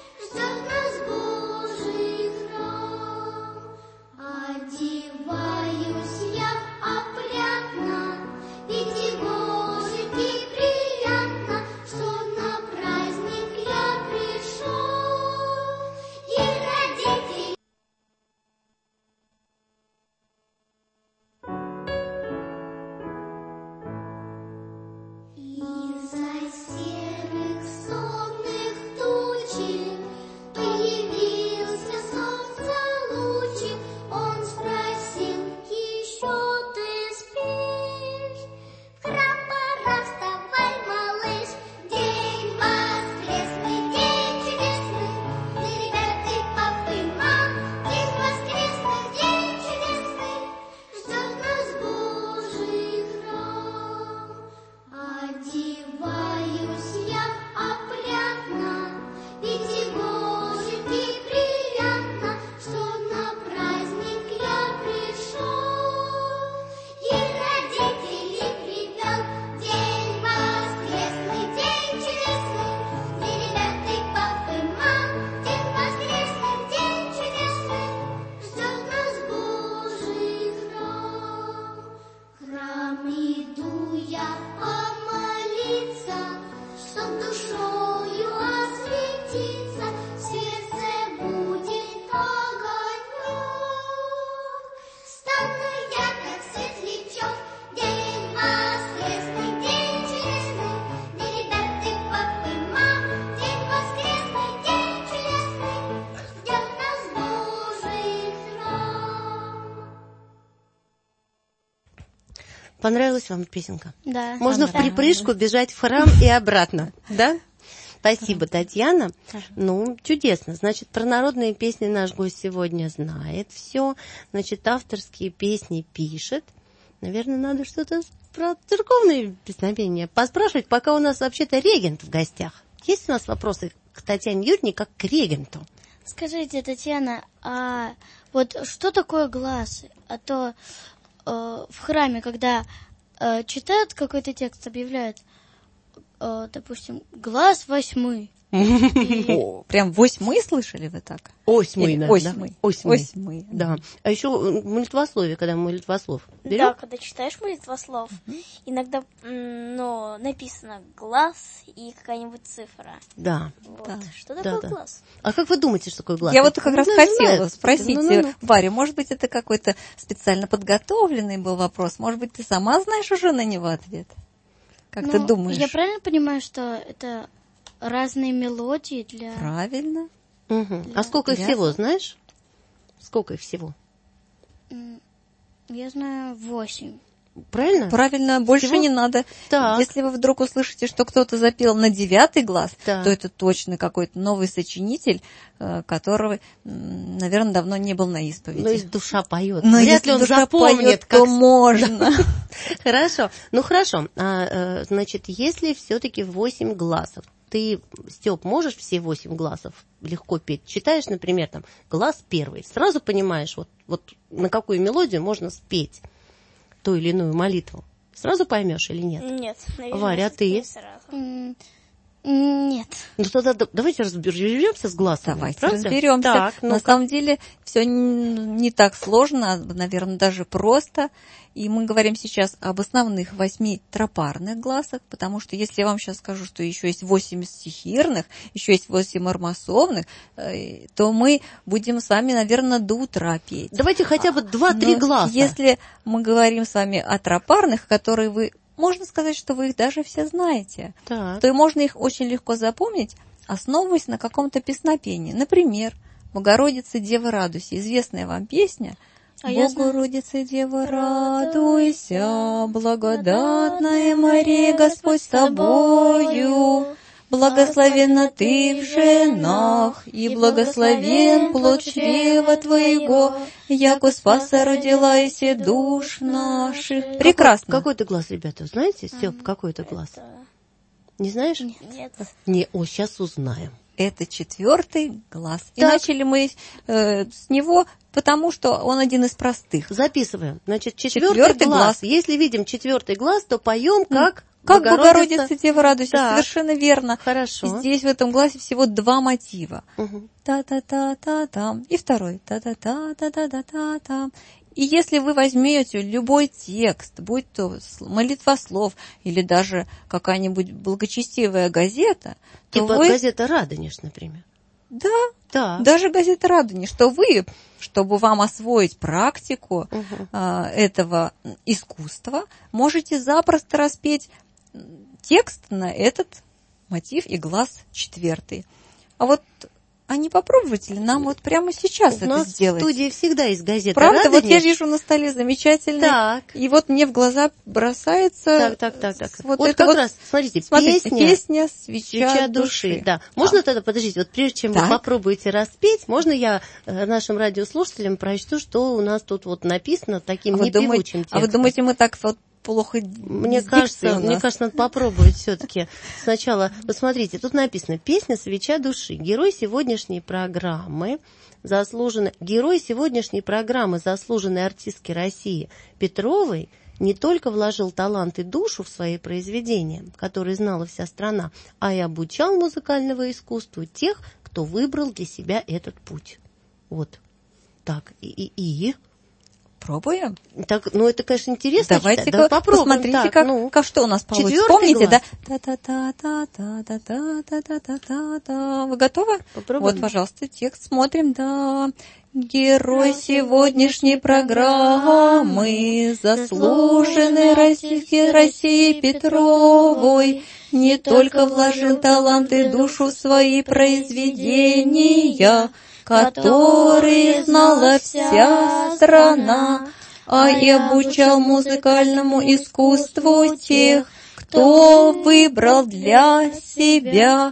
Понравилась вам песенка? Да. Можно в припрыжку бежать в храм и обратно, да? Спасибо, Татьяна. Ну, чудесно. Значит, про народные песни наш гость сегодня знает все. Значит, авторские песни пишет. Наверное, надо что-то про церковные песнопения поспрашивать, пока у нас вообще-то регент в гостях. Есть у нас вопросы к Татьяне Юрьевне как к регенту? Скажите, Татьяна, а вот что такое глаз? А то в храме, когда читают какой-то текст, объявляют, допустим, глаз 8. О, прям 8 слышали вы так? 8, да. 8. 8. Да. А еще молитвословие, когда молитвослов берем? Да, когда читаешь молитвослов, иногда написано глаз и какая-нибудь цифра. Да. Вот. Да. Что такое Да. глаз? А как вы думаете, что такое глаз? Я вот как раз хотела знаю. спросить Варю, может быть, это какой-то специально подготовленный был вопрос? Может быть, ты сама знаешь уже на него ответ? Как ты думаешь? Я правильно понимаю, что это разные мелодии для... Правильно. Угу. А сколько их всего, знаешь? Сколько их всего? Я знаю 8. Правильно? Правильно, больше Всего? не надо. Так. Если вы вдруг услышите, что кто-то запел на 9 глаз, Так. то это точно какой-то новый сочинитель, которого, наверное, давно не был на исповеди. Ну, если душа поет. Но Вряд если ли он душа запомнит, поет, как... то можно. Хорошо. Ну, хорошо. Значит, если все-таки 8 гласов, ты, Степ, можешь все 8 гласов легко петь? Читаешь, например, там, глаз первый, сразу понимаешь, вот на какую мелодию можно спеть ту или иную молитву. Сразу поймешь или нет? Нет, наверное, Варя, а ты? не сразу. Нет. Ну, тогда давайте разберемся с глазом. Давайте правда? разберемся. Так, на самом деле все не так сложно, наверное, даже просто. И мы говорим сейчас об основных 8 тропарных гласах, потому что если я вам сейчас скажу, что еще есть 8 стихирных, еще есть 8 армасовных, то мы будем с вами, наверное, до утра петь. Давайте хотя бы 2-3 гласа. Если мы говорим с вами о тропарных, которые вы, можно сказать, что вы их даже все знаете, Так. то и можно их очень легко запомнить, основываясь на каком-то песнопении. Например, «Богородица, Дева, радуйся». Известная вам песня. «Богородица, Дева, радуйся, благодатная Мария, Господь с тобою, благословенна ты в женах, и благословен плод чрева твоего, яко спаса родилась душ наших». Прекрасно. Какой это глаз, ребята, знаете, Степ, какой это глаз? Не знаешь? Нет. Сейчас узнаем. Это 4 глаз. И Так. начали мы с него, потому что он один из простых. Записываем. Значит, 4 4 глаз. глаз. Если видим 4 глаз, то поем как Богородица, Дева, радуйся. Так. Совершенно верно. Хорошо. Здесь в этом гласе всего 2 мотива. Угу. Та-та-та-та-там. И второй. Та-та-та-та-та-та-та-там. И если вы возьмете любой текст, будь то молитвослов или даже какая-нибудь благочестивая газета, то Типа вы... газета «Радонеж», например. Да, даже газета «Радуни», что вы, чтобы вам освоить практику этого искусства, можете запросто распеть текст на этот мотив и глаз 4. А вот а не попробовать ли нам вот прямо сейчас У нас это сделать? в студии всегда есть газета Правда, «Радонеж». вот я вижу на столе замечательный. Так. И вот мне в глаза бросается... Так. Вот Вот это как вот, раз, смотрите, песня «Свеча души». Да. Можно тогда, подождите, вот прежде чем вы попробуете распеть, можно я нашим радиослушателям прочту, что у нас тут вот написано таким непевучим текстом? А вы думаете, мы так вот плохо... Мне кажется, надо попробовать все-таки. Сначала, посмотрите, тут написано «Песня «Свеча души». Герой сегодняшней программы, заслуженной артистки России Петровой не только вложил талант и душу в свои произведения, которые знала вся страна, а и обучал музыкального искусству тех, кто выбрал для себя этот путь». Вот. Так, и... Пробуем? Так, ну это, конечно, интересно. Давайте-ка да, попробуем. посмотрите, Так, как что у нас получится. 4 Помните, глаз. да? Та-та-та-та-та-та-та-та-та-та. Вы готовы? Попробуем. Вот, пожалуйста, текст смотрим, да. Герой сегодняшней программы, заслуженной России Петровой, не только вложил талант и душу в свои произведения, которые знала вся страна, а и обучал музыкальному искусству тех, кто выбрал для себя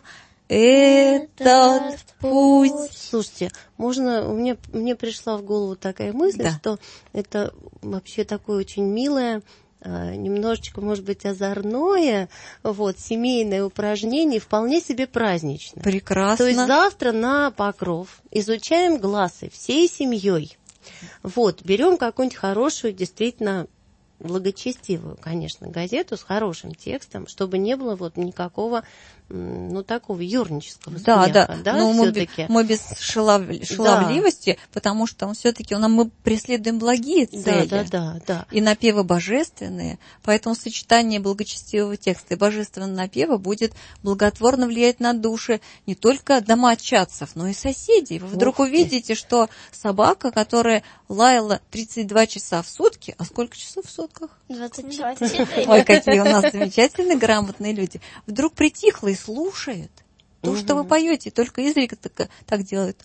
этот путь. Слушайте, мне пришла в голову такая мысль, Да. что это вообще такое очень милое, немножечко, может быть, озорное, семейное упражнение, вполне себе праздничное. Прекрасно. То есть завтра на Покров изучаем гласы всей семьей. Берем какую-нибудь хорошую, действительно благочестивую, конечно, газету с хорошим текстом, чтобы не было никакого, такого юрнического смеха. Да, но все-таки. мы без шаловливости, потому что все-таки мы преследуем благие цели. Да. И напевы божественные, поэтому сочетание благочестивого текста и божественного напева будет благотворно влиять на души не только домочадцев, но и соседей. Вы вдруг увидите, что собака, которая лаяла 32 часа в сутки, а сколько часов в сутках? 24. Ой, какие у нас замечательные, грамотные люди. Вдруг притихла и слушает то, что вы поете, только изредка так делает.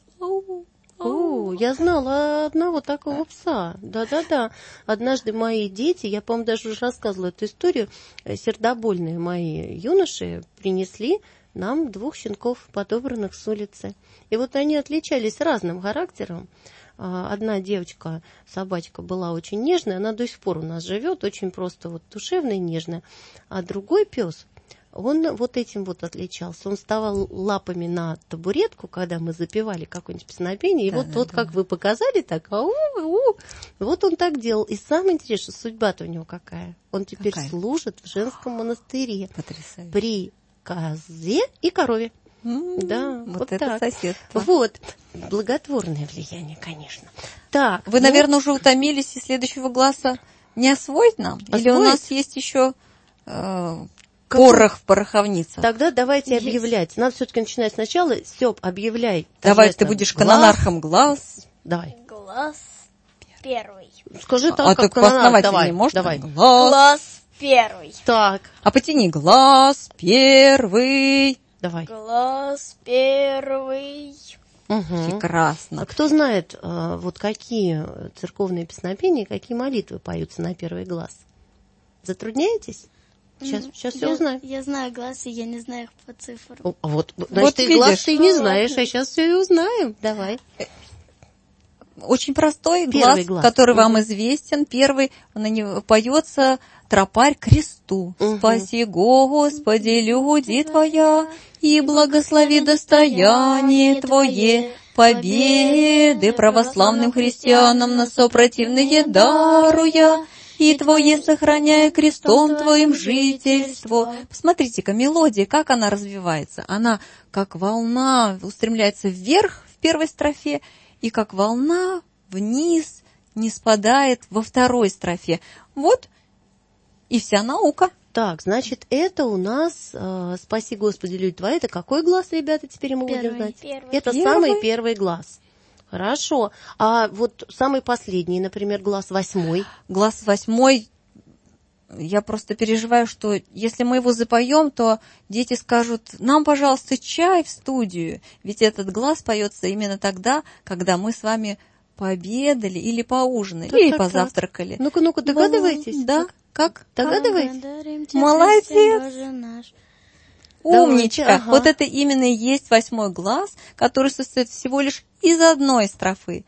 Я знала одного такого пса. Да. Однажды мои дети, я, по-моему, даже уже рассказывала эту историю, сердобольные мои юноши принесли нам 2 щенков, подобранных с улицы. И они отличались разным характером. Одна девочка, собачка, была очень нежная, она до сих пор у нас живет, очень просто душевная и нежная. А другой пес, он этим отличался. Он вставал лапами на табуретку, когда мы запевали какое-нибудь песнопение, и как вы показали, так, он так делал. И самое интересное, судьба-то у него какая. Он теперь служит в женском монастыре. Потрясающе. При козе и корове. Да, это так. соседство. Благотворное влияние, конечно. Так, вы, наверное, уже утомились и следующего глаза не освоить нам? Или у нас есть еще порох в пороховнице? Тогда давайте объявлять. Надо все-таки начинать сначала. Степ, объявляй. Давай, ты будешь канонархом глаз. Давай. Глаз первый. Скажи так, как канонар. Давай, не можно? Давай. Глаз первый. Так. А потяни глаз первый. Давай. Глаз первый. Прекрасно. А кто знает, какие церковные песнопения, какие молитвы поются на первый глаз? Затрудняетесь? Сейчас все узнаем. Я знаю глаз, и я не знаю их по цифрам. Значит, ты глаз ты не знаешь, а сейчас все и узнаем. Давай. Очень простой глаз, который вам известен. Первый, на него поется тропарь к кресту. Спаси, Господи, люди Твоя, и благослови достояние Твое, победы православным христианам на сопротивные даруя, и Твое сохраняя крестом Твоим жительство. Посмотрите-ка, мелодия, как она развивается. Она, как волна, устремляется вверх в первой строфе, и как волна вниз не спадает во второй строфе. И вся наука. Так, значит, это у нас «Спаси, Господи, люди Твои». Это какой глаз, ребята, теперь мы будем знать? Это самый первый глаз. Хорошо. А самый последний, например, глаз 8. Глаз 8, я просто переживаю, что если мы его запоем, то дети скажут: нам, пожалуйста, чай в студию. Ведь этот глаз поется именно тогда, когда мы с вами пообедали или поужинали, или позавтракали. Ну-ка, догадываетесь? Да. Как? Догадываетесь? Молодец! Умничка! Давайте, Это именно и есть 8 глаз, который состоит всего лишь из одной строфы.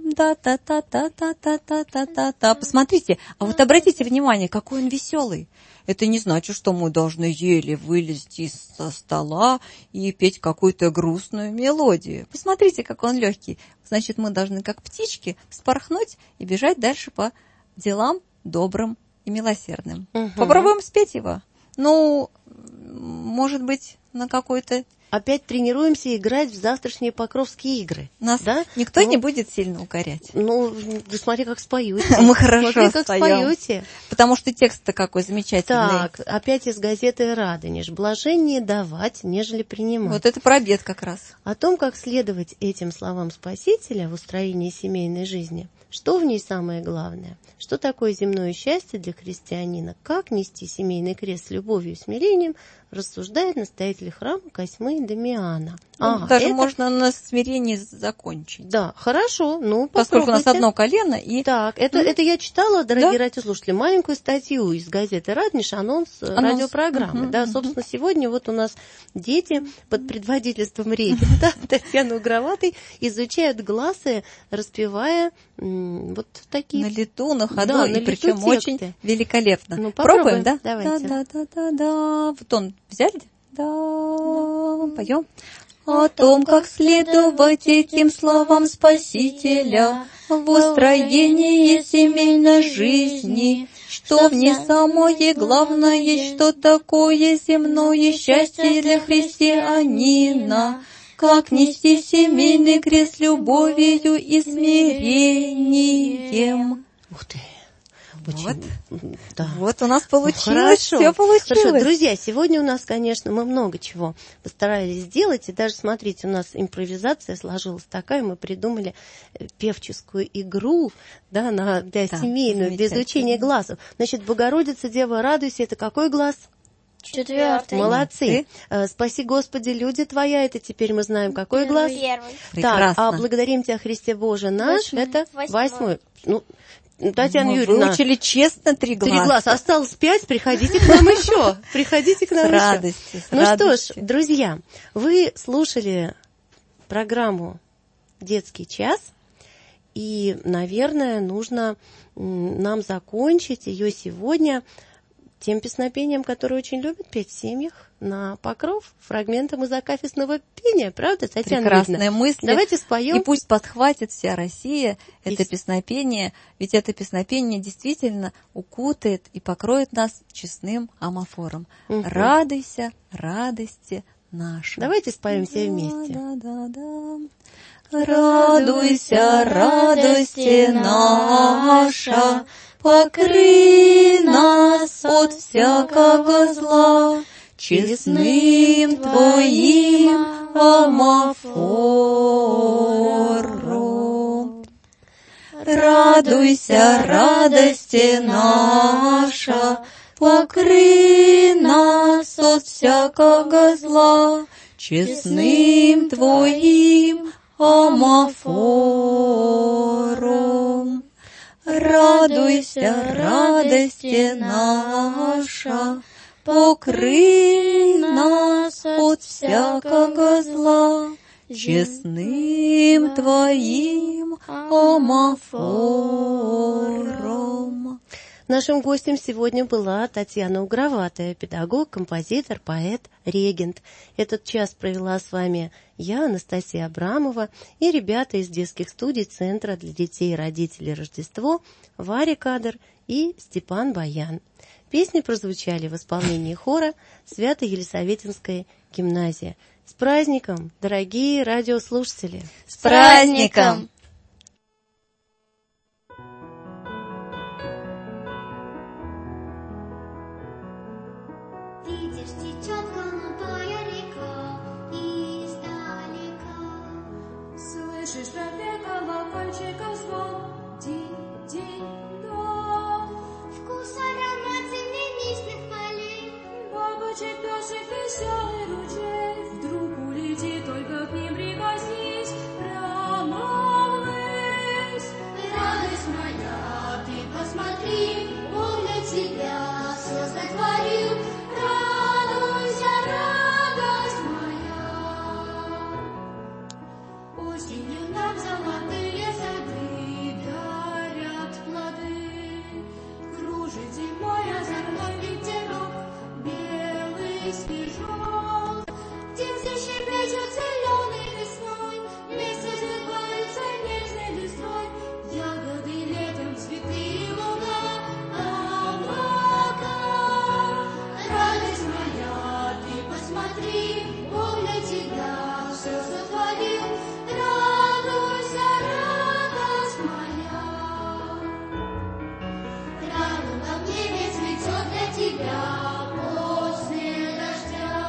Да-та-та-та-та-та-та-та-та. Посмотрите, обратите внимание, какой он веселый. Это не значит, что мы должны еле вылезти из-за стола и петь какую-то грустную мелодию. Посмотрите, как он легкий. Значит, мы должны, как птички, вспорхнуть и бежать дальше по делам добрым и милосердным. Попробуем спеть его. Может быть, на какой-то... Опять тренируемся играть в завтрашние Покровские игры. Нас никто не будет сильно укорять. Вы смотри, как споете. Мы хорошо как споем. споете. Потому что текст-то какой замечательный. Так, опять из газеты «Радонеж». «Блаженнее давать, нежели принимать». Это про обед как раз. О том, как следовать этим словам Спасителя в устроении семейной жизни. Что в ней самое главное? Что такое земное счастье для христианина? Как нести семейный крест с любовью и смирением? рассуждает настоятель храма Косьмы Дамиана. Даже можно на смирении закончить. Да, хорошо. Поскольку у нас одно колено. Так, это я читала, дорогие радиослушатели, маленькую статью из газеты «Радниш», анонс радиопрограммы. Собственно, сегодня вот у нас дети под предводительством регента Татьяны Угроватой изучают гласы, распевая вот такие... На лету, на ходу, и причем тексты. Очень великолепно. Попробуем, да? Давайте. Да-да-да-да. Вот он взяли? Да. Поем. О том, как следовать этим словам Спасителя в устроении семейной жизни, что в ней самое главное, что такое земное счастье для христианина, как нести семейный крест с любовью и смирением. Ух ты! Вот у нас получилось, все получилось. Хорошо, друзья, сегодня у нас, конечно, мы много чего постарались сделать, и даже, смотрите, у нас импровизация сложилась такая, мы придумали певческую игру, семейную, без учения глазов. Значит, Богородица, Дева, радуйся, это какой глаз? 4. Молодцы. Спаси, Господи, люди Твоя, это теперь мы знаем, какой глаз? 1. Так, а благодарим Тебя, Христе Боже наш, 8. Это 8. Татьяна Юрьевна. Мы выучили честно 3 глаза. 3 глаза. Осталось 5. Приходите к нам еще. Приходите к нам еще. Радости. Что ж, друзья, вы слушали программу «Детский час». И, наверное, нужно нам закончить ее сегодня тем песнопением, которое очень любят петь в семьях, на покров, фрагментом из акафистного пения. Правда, Татьяна Юрьевна? Прекрасная мысль. Давайте споем. И пусть подхватит вся Россия это песнопение, ведь это песнопение действительно укутает и покроет нас честным амофором. Радуйся, радости наша. Давайте споем все вместе. Радуйся, радости наша, покрый нас от всякого зла, честным Твоим амофором. Радуйся, радости наша, покрый нас от всякого зла, честным Твоим амофором. Радуйся, радости наша, покрый нас от всякого зла, честным Твоим амофором. Нашим гостем сегодня была Татьяна Угроватая, педагог, композитор, поэт, регент. Этот час провела с вами я, Анастасия Абрамова, и ребята из детских студий Центра для детей и родителей Рождество, Варя Кадр и Степан Баян. Песни прозвучали в исполнении хора Свято-Елисаветинская гимназия. С праздником, дорогие радиослушатели! С праздником! Видишь, течет голубая река издалека. Слышишь, пропев колокольчиков звон, динь-динь-дон. Вкус аромат земляничных полей. Бабочек, песик, веселый ручей. Вдруг улети, только к ним прикоснись, прямо ввысь. Радость моя, ты посмотри, Бог для тебя все сотворил. Радуйся, радость моя. Осенью нам золотые сады дарят плоды. Кружит зимой озорной ветерок, белый снежок. Птицы щебечут зеленой весной, листья срываются нежной листвой. Ягоды летом, цветы и луна, облака. Радость моя, ты посмотри, Бог для тебя все сотворил. Радуйся, радость моя. Рано в небе цветет для тебя после дождя.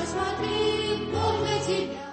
смотри, Бог для тебя.